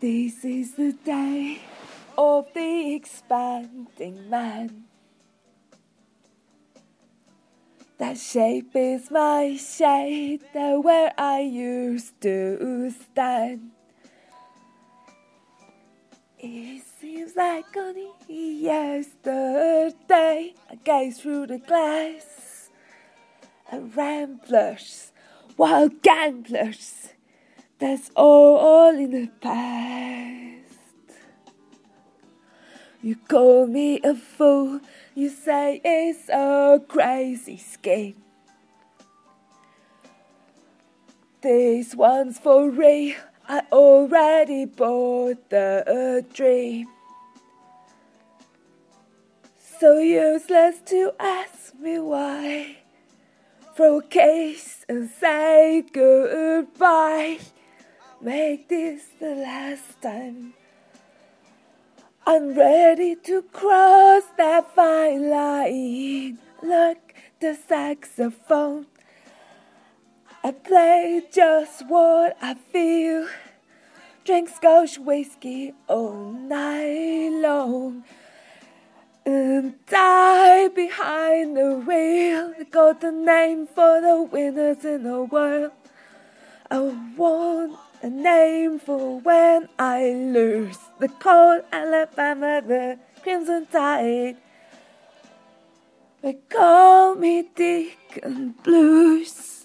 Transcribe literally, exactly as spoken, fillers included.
This is the day of the expanding man. That shape is my shade, that where I used to stand. It seems like only yesterday I gazed through the glass at ramblers, wild gamblers. That's all in the past. You call me a fool, you say it's a crazy scheme. This one's for real, I already bought the dream. So useless to ask me why. Throw a case and say goodbye. Make this the last time. I'm ready to cross that fine line. Look, the saxophone. I play just what I feel. Drink Scotch whiskey all night long. And die behind the wheel. I got the name for the winners in the world. I want a name for when I lose. The cold Alabama, the Crimson Tide. They call me Deacon Blues.